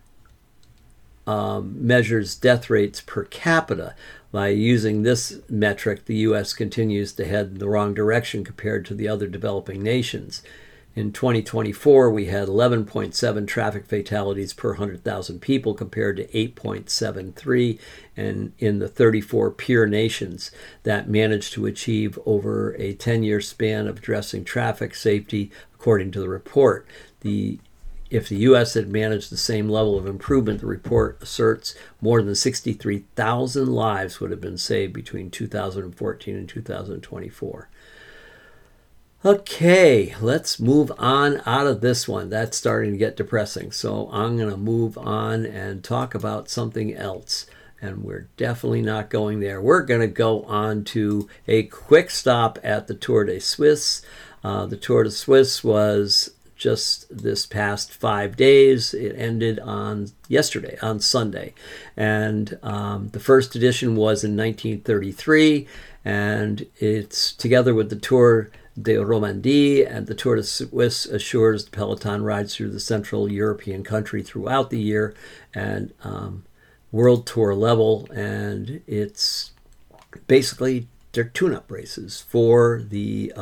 death rates per capita. By using this metric, the U.S. continues to head in the wrong direction compared to the other developing nations. In 2024, we had 11.7 traffic fatalities per 100,000 people compared to 8.73 in the 34 peer nations that managed to achieve over a 10-year span of addressing traffic safety, according to the report. If the U.S. had managed the same level of improvement, the report asserts more than 63,000 lives would have been saved between 2014 and 2024. Okay, let's move on out of this one. That's starting to get depressing. So I'm going to move on and talk about something else. And we're definitely not going there. We're going to go on to a quick stop at the Tour de Suisse. The Tour de Suisse was just this past 5 days. It ended on Sunday. And the first edition was in 1933. And it's together with the Tour de Romandie, and the Tour de Suisse assures the peloton rides through the Central European country throughout the year and world tour level, and it's basically they're tune-up races for the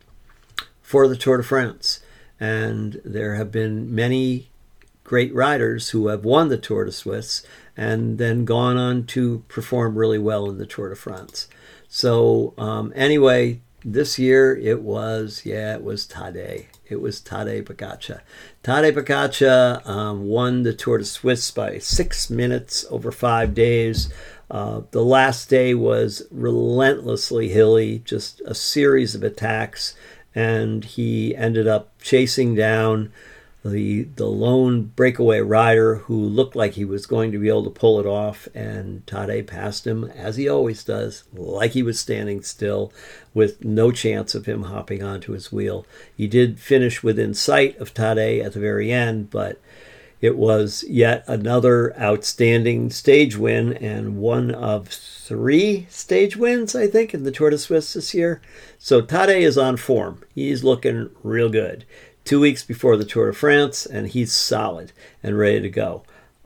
Tour de France. And there have been many great riders who have won the Tour de Suisse and then gone on to perform really well in the Tour de France. So anyway, this year it was Tadej. It was Tadej Pogačar. Tadej Pogačar won the Tour de Suisse by 6 minutes over 5 days. The last day was relentlessly hilly, just a series of attacks, and he ended up chasing down the lone breakaway rider who looked like he was going to be able to pull it off, and Tadej passed him, as he always does, like he was standing still, with no chance of him hopping onto his wheel. He did finish within sight of Tadej at the very end, but it was yet another outstanding stage win, and one of 3 stage wins, I think, in the Tour de Suisse this year. So Tadej is on form. He's looking real good. 2 weeks before the Tour de France, and he's solid and ready to go.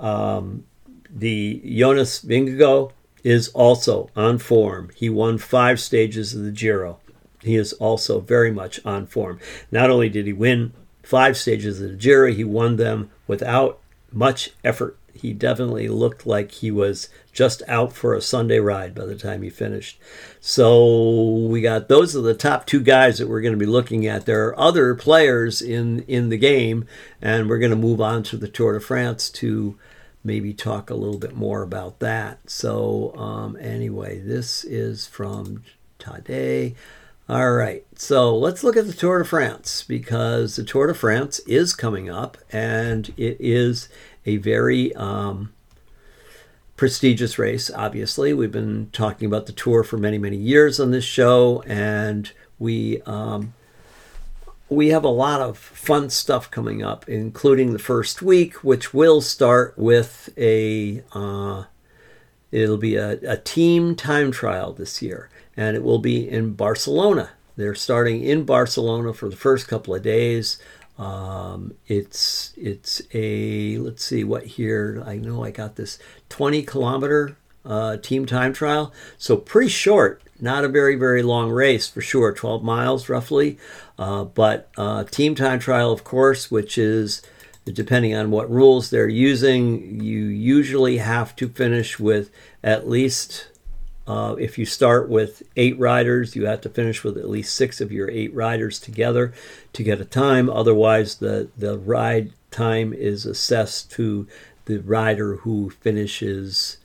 The Jonas Vingegaard is also on form. He won 5 stages of the Giro. He is also very much on form. Not only did he win 5 stages of the Giro, he won them without much effort. He definitely looked like he was just out for a Sunday ride by the time he finished. So those are the top 2 guys that we're going to be looking at. There are other players in the game, and we're going to move on to the Tour de France to maybe talk a little bit more about that. So anyway, this is from Tadej. All right, so let's look at the Tour de France, because the Tour de France is coming up, and it is a very prestigious race, obviously. We've been talking about the Tour for many, many years on this show, and we have a lot of fun stuff coming up, including the first week, which will start with it'll be a team time trial this year, and it will be in Barcelona. They're starting in Barcelona for the first couple of days. It's a, let's see what here, I know I got this 20-kilometer team time trial, so pretty short, not a very, very long race for sure, 12 miles roughly, but team time trial, of course, which is, depending on what rules they're using, you usually have to finish with at least, if you start with 8 riders, you have to finish with at least 6 of your 8 riders together to get a time. Otherwise, the ride time is assessed to the rider who finishes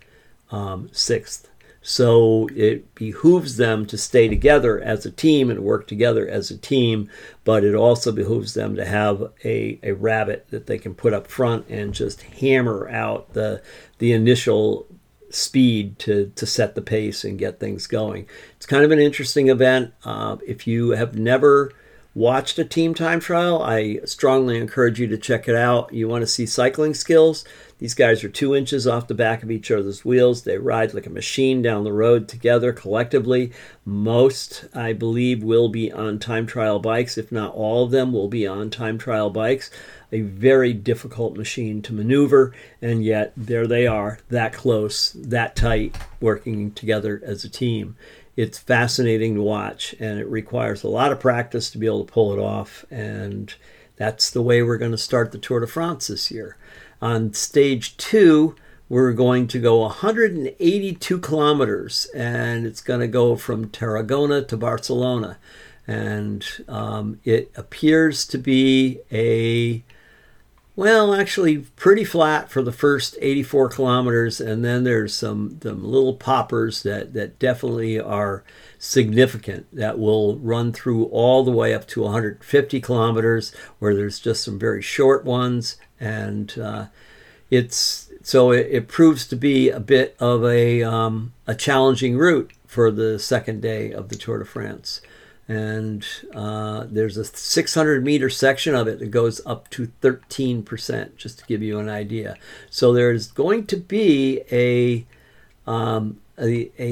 6th. So it behooves them to stay together as a team and work together as a team, but it also behooves them to have a rabbit that they can put up front and just hammer out the initial speed to set the pace and get things going. It's kind of an interesting event. If you have never watched a team time trial, I strongly encourage you to check it out. You want to see cycling skills? These guys are 2 inches off the back of each other's wheels. They ride like a machine down the road together collectively. Most, I believe, will be on time trial bikes. If not all of them will be on time trial bikes. A very difficult machine to maneuver, and yet there they are, that close, that tight, working together as a team. It's fascinating to watch, and it requires a lot of practice to be able to pull it off, and that's the way we're going to start the Tour de France this year. On stage 2, we're going to go 182 kilometers, and it's going to go from Tarragona to Barcelona, and it appears to be actually pretty flat for the first 84 kilometers, and then there's some little poppers that definitely are significant that will run through all the way up to 150 kilometers, where there's just some very short ones, and it proves to be a bit of a challenging route for the second day of the Tour de France. And there's a 600-meter section of it that goes up to 13%, just to give you an idea. So there's going to be a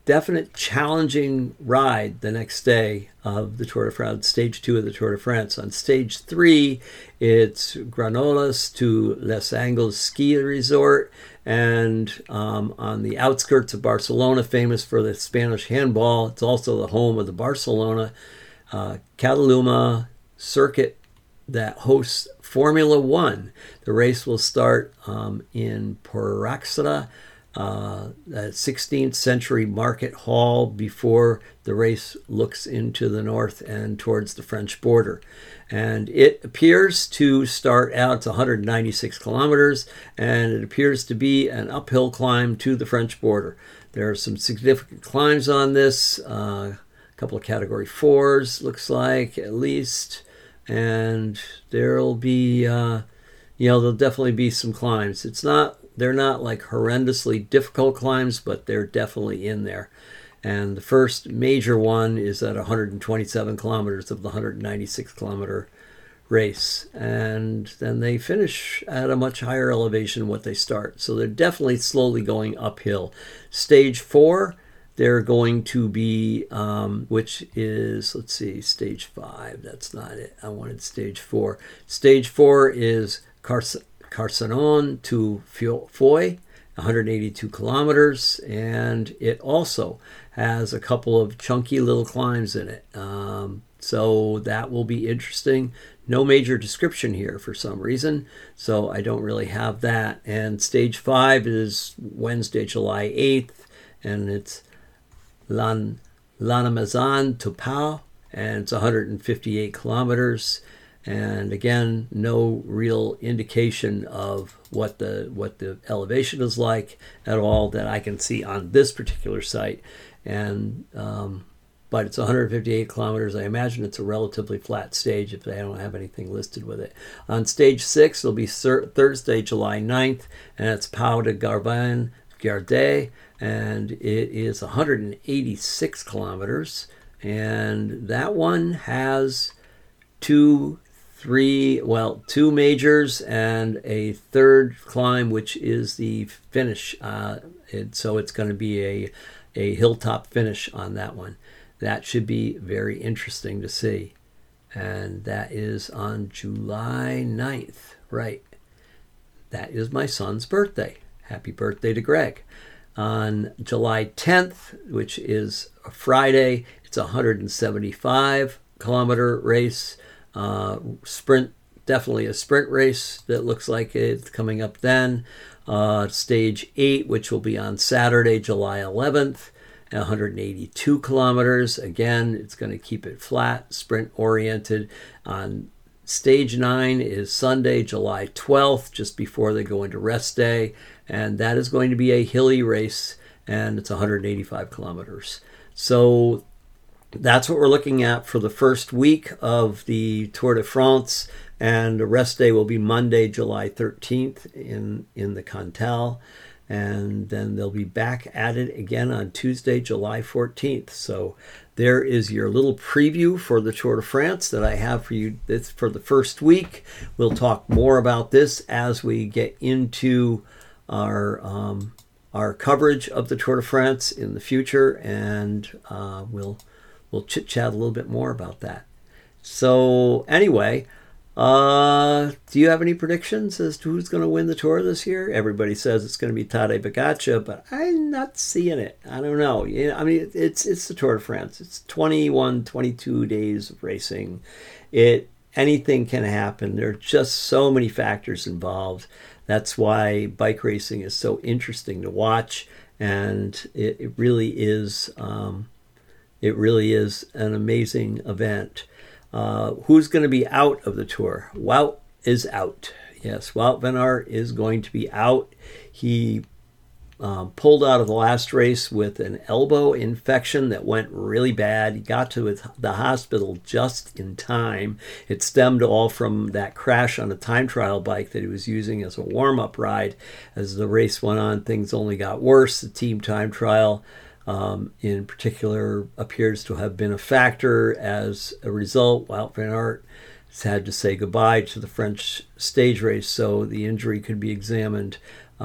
definite challenging ride the next day of the Tour de France, stage 2 of the Tour de France. On stage 3, it's Granollers to Les Angles ski resort, and on the outskirts of Barcelona, famous for the Spanish handball. It's also the home of the Barcelona Catalunya circuit that hosts Formula One. The race will start in Poraxara, a 16th century market hall, before the race looks into the north and towards the French border. And it appears to start out, it's 196 kilometers, and it appears to be an uphill climb to the French border. There are some significant climbs on this, a couple of category 4s, looks like, at least. And there'll be, there'll definitely be some climbs. They're not like horrendously difficult climbs, but they're definitely in there. And the first major one is at 127 kilometers of the 196 kilometer race. And then they finish at a much higher elevation what they start. So they're definitely slowly going uphill. Stage 4, they're going to be, which is, let's see, stage 5. That's not it. I wanted stage 4. Stage 4 is Carcassonne to Foy, 182 kilometers, and it also has a couple of chunky little climbs in it. So that will be interesting. No major description here for some reason, so I don't really have that. And stage 5 is Wednesday, July 8th, and it's Lannemezan to Pau, and it's 158 kilometers. And again, no real indication of what the elevation is like at all that I can see on this particular site. And but it's 158 kilometers. I imagine it's a relatively flat stage if they don't have anything listed with it. On stage 6, it'll be Thursday, July 9th, and it's Pau de Gardé, and it is 186 kilometers. And that one has two majors and a third climb, which is the finish. So it's going to be a hilltop finish on that one. That should be very interesting to see. And that is on July 9th, right? That is my son's birthday. Happy birthday to Greg. On July 10th, which is a Friday, it's a 175 kilometer race. Sprint, definitely a sprint race that looks like it's coming up then. Stage 8, which will be on Saturday, July 11th, 182 kilometers. Again, it's going to keep it flat, sprint oriented. On stage 9 is Sunday, July 12th, just before they go into rest day, and that is going to be a hilly race, and it's 185 kilometers. So that's what we're looking at for the first week of the Tour de France, and the rest day will be Monday, July 13th in the Cantal, and then they'll be back at it again on Tuesday, July 14th. So there is your little preview for the Tour de France that I have for you for the first week. We'll talk more about this as we get into our coverage of the Tour de France in the future, and we'll chit-chat a little bit more about that. So anyway, do you have any predictions as to who's going to win the Tour this year? Everybody says it's going to be Tadej Pogačar, but I'm not seeing it. I don't know. I mean, it's the Tour de France. It's 22 days of racing. Anything can happen. There are just so many factors involved. That's why bike racing is so interesting to watch, and it really is. It really is an amazing event. Who's going to be out of the Tour? Wout is out. Yes, Wout van Aert is going to be out. He pulled out of the last race with an elbow infection that went really bad. He got to the hospital just in time. It stemmed all from that crash on a time trial bike that he was using as a warm-up ride. As the race went on, things only got worse. The team time trial in particular appears to have been a factor. As a result, Wout van Aert has had to say goodbye to the French stage race, so the injury could be examined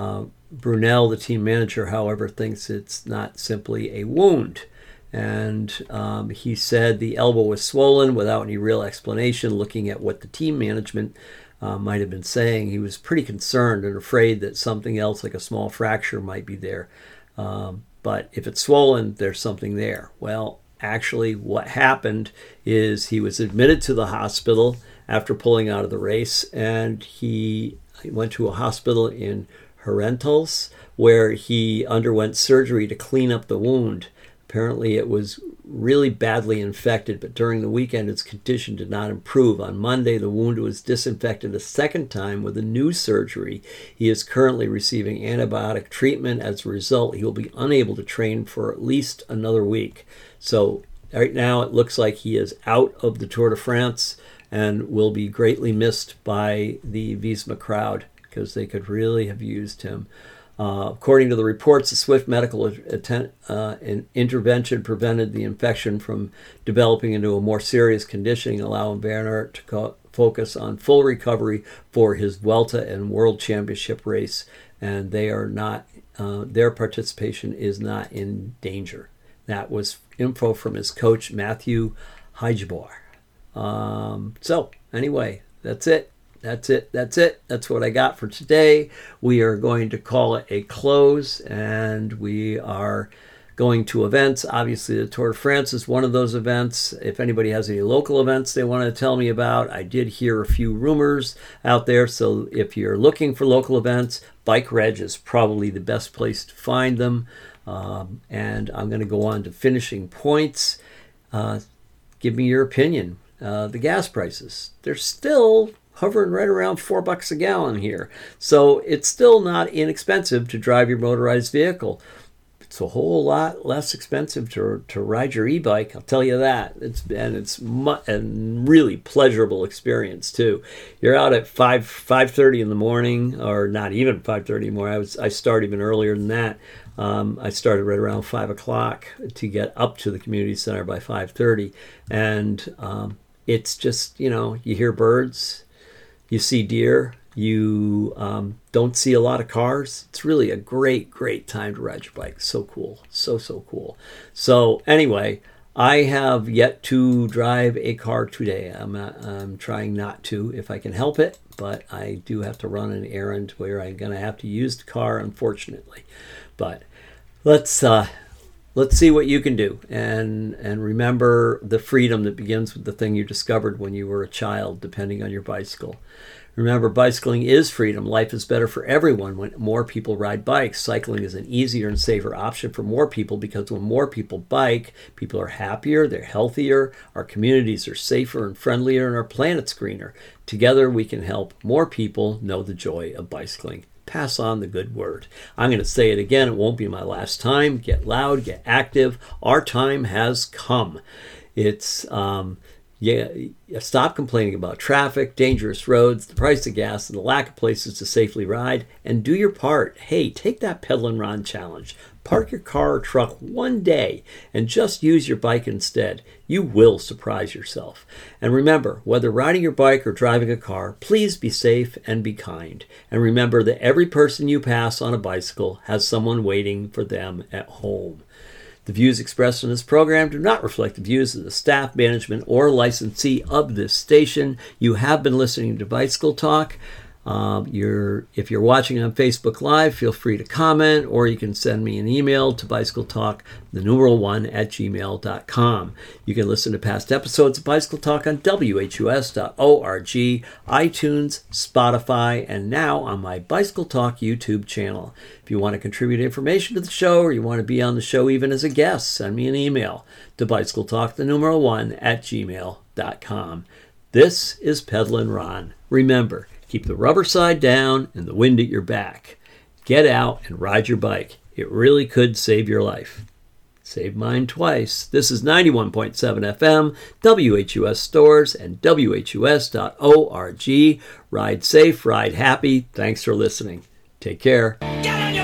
Brunel, the team manager, however, thinks it's not simply a wound. And he said the elbow was swollen without any real explanation. Looking at what the team management might have been saying, he was pretty concerned and afraid that something else like a small fracture might be there. But if it's swollen, there's something there. Well, actually what happened is he was admitted to the hospital after pulling out of the race, and he went to a hospital in Herentals where he underwent surgery to clean up the wound. Apparently it was really badly infected, but during the weekend its condition did not improve. On Monday, the wound was disinfected a second time with a new surgery. He is currently receiving antibiotic treatment. As a result, he will be unable to train for at least another week. So right now it looks like he is out of the Tour de France and will be greatly missed by the Visma crowd because they could really have used him. According to the reports, a swift medical intervention prevented the infection from developing into a more serious condition, allowing Van Aert to focus on full recovery for his Vuelta and World Championship race, and they are not. Their participation is not in danger. That was info from his coach, Matthew Hijboer. So anyway, that's it. That's what I got for today. We are going to call it a close, and we are going to events. Obviously, the Tour de France is one of those events. If anybody has any local events they want to tell me about, I did hear a few rumors out there. So if you're looking for local events, Bike Reg is probably the best place to find them. And I'm going to go on to finishing points. Give me your opinion. The gas prices, they're still hovering right around $4 a gallon here. So it's still not inexpensive to drive your motorized vehicle. It's a whole lot less expensive to ride your e-bike, I'll tell you that. It's a really pleasurable experience too. You're out at 5:30 in the morning, or not even 5:30 anymore. I start even earlier than that. I started right around 5 o'clock to get up to the community center by 5:30. And it's just, you hear birds, you see deer, you don't see a lot of cars. It's really a great time to ride your bike. So cool. So cool. So anyway, I have yet to drive a car today. I'm trying not to if I can help it, but I do have to run an errand where I'm going to have to use the car, unfortunately. But let's see what you can do, and remember the freedom that begins with the thing you discovered when you were a child, depending on your bicycle. Remember, bicycling is freedom. Life is better for everyone when more people ride bikes. Cycling is an easier and safer option for more people because when more people bike, people are happier, they're healthier, our communities are safer and friendlier, and our planet's greener. Together, we can help more people know the joy of bicycling. Pass on the good word. I'm going to say it again. It won't be my last time. Get loud, get active. Our time has come. It's stop complaining about traffic, dangerous roads, the price of gas, and the lack of places to safely ride, and do your part. Hey, take that Pedal and Ron challenge. Park your car or truck one day and just use your bike instead. You will surprise yourself. And remember, whether riding your bike or driving a car, please be safe and be kind. And remember that every person you pass on a bicycle has someone waiting for them at home. The views expressed in this program do not reflect the views of the staff, management, or licensee of this station. You have been listening to Bicycle Talk. If you're watching on Facebook Live, feel free to comment, or you can send me an email to bicycletalk1@gmail.com. You can listen to past episodes of Bicycle Talk on WHUS.org, iTunes, Spotify, and now on my Bicycle Talk YouTube channel. If you want to contribute information to the show, or you want to be on the show even as a guest, send me an email to bicycletalk1@gmail.com. This is Pedalin' Ron. Remember, keep the rubber side down and the wind at your back. Get out and ride your bike. It really could save your life. Save mine twice. This is 91.7 FM, WHUS Stores, and WHUS.org. Ride safe, ride happy. Thanks for listening. Take care. Get on your